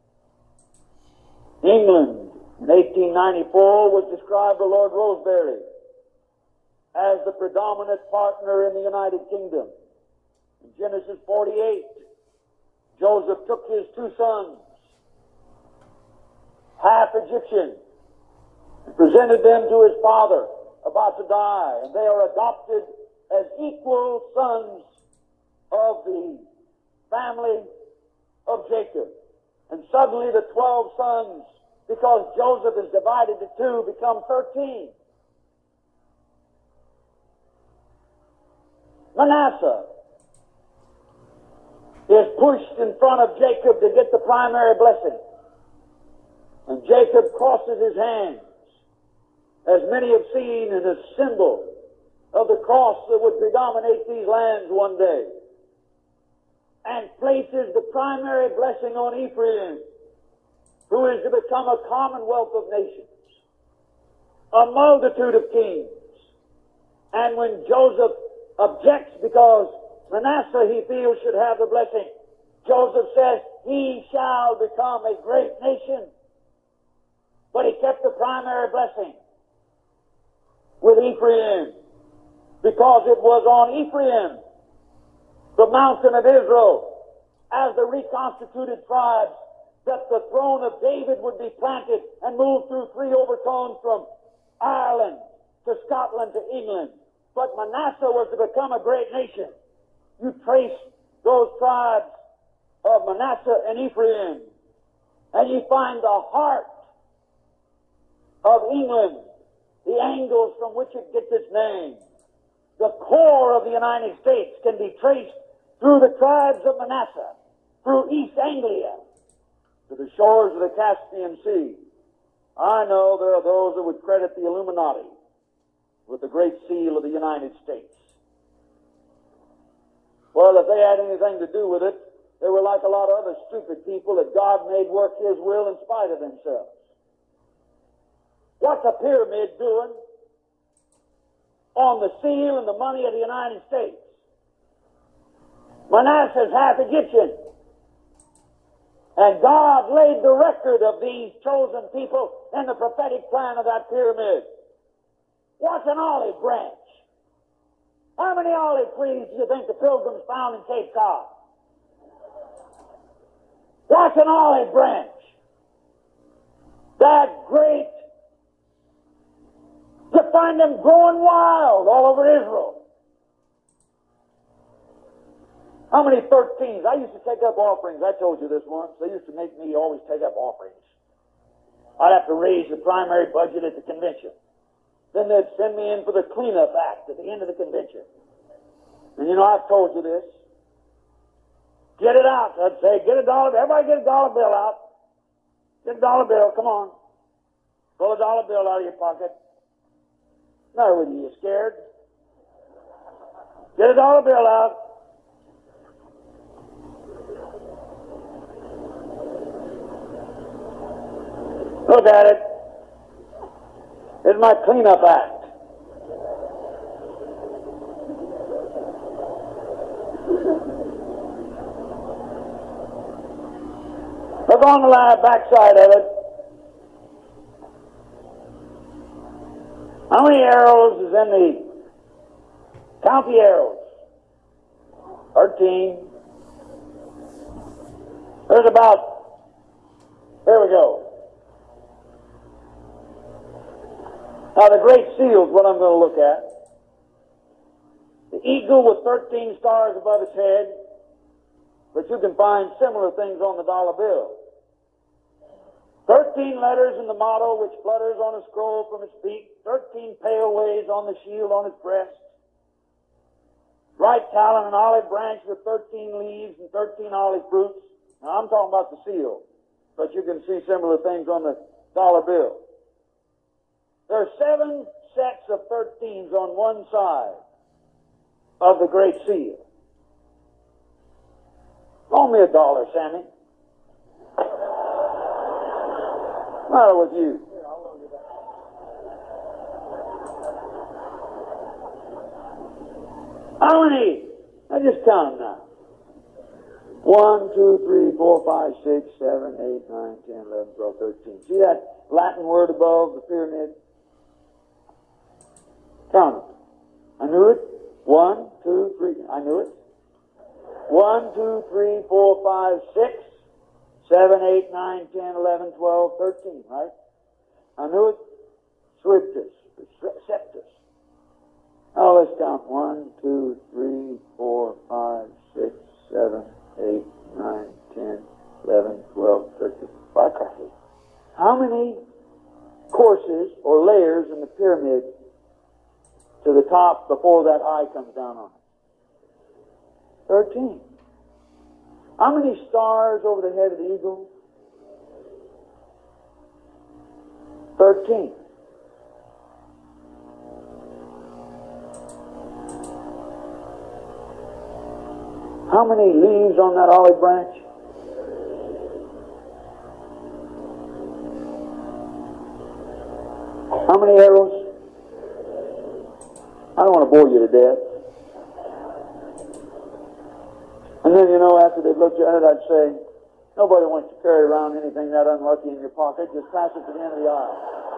England in eighteen ninety-four was described by Lord Rosebery as the predominant partner in the United Kingdom. In Genesis forty-eight, Joseph took his two sons, half Egyptian, and presented them to his father, about to die, and they are adopted as equal sons of the family of Jacob. And suddenly the twelve sons, because Joseph is divided to two, become thirteen. Manasseh is pushed in front of Jacob to get the primary blessing. And Jacob crosses his hands, as many have seen, in a symbol of the cross that would predominate these lands one day, and places the primary blessing on Ephraim, who is to become a commonwealth of nations, a multitude of kings. And when Joseph objects because Manasseh, he feels, should have the blessing, Joseph says, he shall become a great nation. But he kept the primary blessing with Ephraim, because it was on Ephraim, the mountain of Israel, as the reconstituted tribes, that the throne of David would be planted and move through three overtones from Ireland to Scotland to England. But Manasseh was to become a great nation. You trace those tribes of Manasseh and Ephraim, and you find the heart of England, the Angles from which it gets its name. The core of the United States can be traced through the tribes of Manasseh, through East Anglia, to the shores of the Caspian Sea. I know there are those that would credit the Illuminati with the Great Seal of the United States. Well, if they had anything to do with it, They were like a lot of other stupid people that God made work His will in spite of themselves. What's a pyramid doing on the seal and the money of the United States? Manasseh's half Egyptian. And God laid the record of these chosen people in the prophetic plan of that pyramid. What's an olive branch? How many olive trees do you think the Pilgrims found in Cape Cod? What's an olive branch? That great. You find them growing wild all over Israel. How many thirteens? I used to take up offerings. I told you this once. They used to make me always take up offerings. I'd have to raise the primary budget at the convention. Then they'd send me in for the cleanup act at the end of the convention. And you know, I've told you this. Get it out. I'd say, get a dollar bill. Everybody get a dollar bill out. Get a dollar bill. Come on. Pull a dollar bill out of your pocket. No, with you. You scared? Get a dollar bill out. Look at it. It's my cleanup act. Look on the backside of it. How many arrows is in the count the arrows? Thirteen. There's about, there we go. Now the great seal is what I'm going to look at. The eagle with thirteen stars above its head, but you can find similar things on the dollar bill. Thirteen letters in the motto which flutters on a scroll from its beak, thirteen pale ways on the shield on its breast, right talon and olive branch with thirteen leaves and thirteen olive fruits. Now I'm talking about the seal, but you can see similar things on the dollar bill. There are seven sets of thirteens on one side of the great seal. Loan me a dollar, Sammy. What's the matter with you? How many? I just count them now. One, two, three, four, five, six, seven, eight, nine, ten, eleven, twelve, thirteen. See that Latin word above the pyramid? Count it. I knew it. One, two, three. I knew it. One, two, three, four, five, six, seven, eight, nine, ten, eleven, twelve, thirteen, right? I knew it. Swiftest. Septus. Now let's count. One, two, three, four, five, six, seven, eight, nine, ten, eleven, twelve, thirteen. By crackers. How many courses or layers in the pyramid to the top before that eye comes down on it? Thirteen. How many stars over the head of the eagle? Thirteen. How many leaves on that olive branch? How many arrows? I don't want to bore you to death. And then, you know, after they've looked at it, I'd say, nobody wants to carry around anything that unlucky in your pocket. Just pass it to the end of the aisle.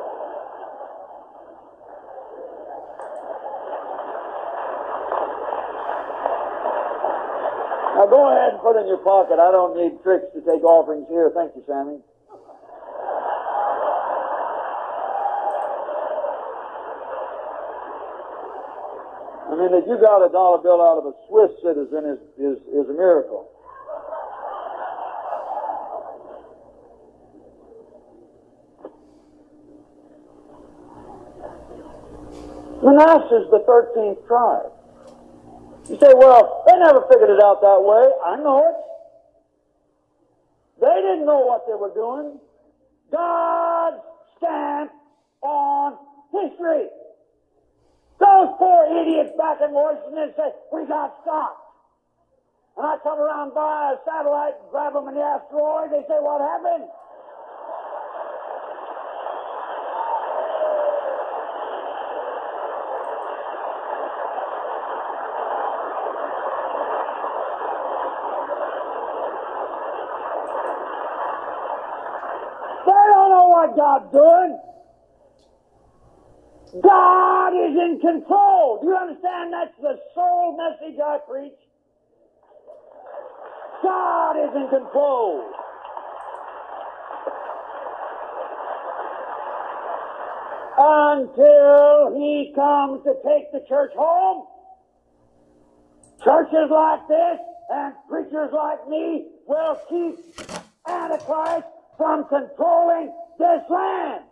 Now go ahead and put it in your pocket. I don't need tricks to take offerings here. Thank you, Sammy. I mean, that you got a dollar bill out of a Swiss citizen is, is, is a miracle. Manasseh's the thirteenth tribe. You say, well, they never figured it out that way. I know it. They didn't know what they were doing. God stamped on history. Those poor idiots back in Washington say, we got stopped. and I come around by a satellite and grab them in the asteroid, they say, what happened? They don't know what God's doing. God is in control. Do you understand? That's the sole message I preach. God is in control. Until He comes to take the church home, churches like this and preachers like me will keep Antichrist from controlling this land.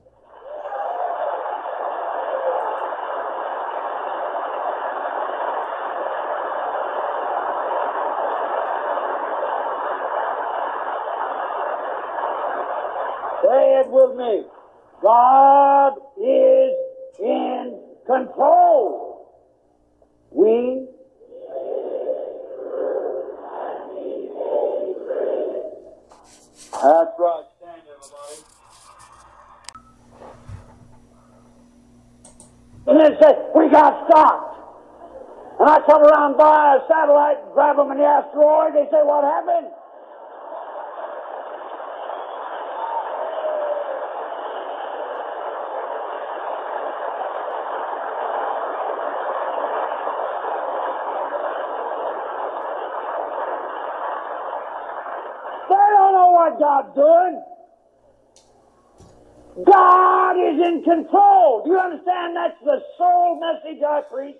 Say it with me. God is in control. We That's right. Stand, everybody. And then say, we got stopped. And I come around by a satellite and grab them in the asteroid. They say, what happened? What God's doing. God is in control. Do you understand? That's the sole message I preach.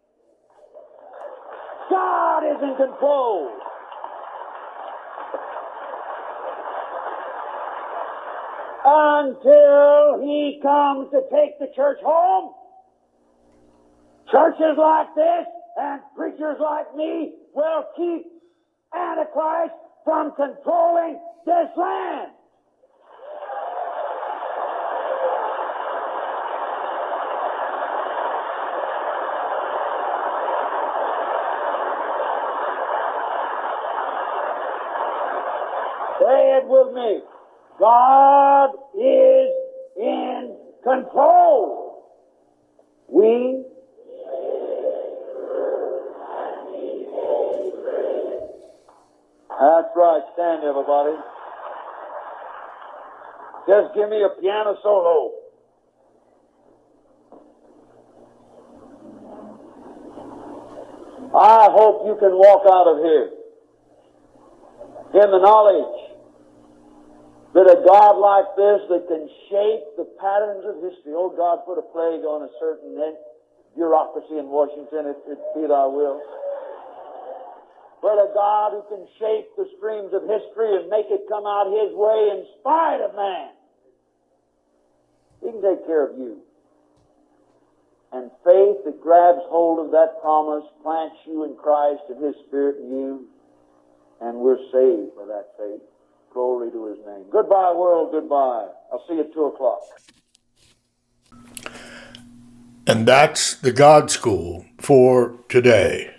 God is in control. Until He comes to take the church home, churches like this and preachers like me will keep Antichrist from controlling this land. Say it with me. God is in control. We That's right. Stand, everybody. Just give me a piano solo. I hope you can walk out of here in the knowledge that a God like this that can shape the patterns of history. Oh, God, put a plague on a certain bureaucracy in Washington, if it be thy will. But a God who can shape the streams of history and make it come out His way in spite of man. He can take care of you. And faith that grabs hold of that promise plants you in Christ and His Spirit in you. And we're saved by that faith. Glory to His name. Goodbye, world. Goodbye. I'll see you at two o'clock. And that's the God School for today.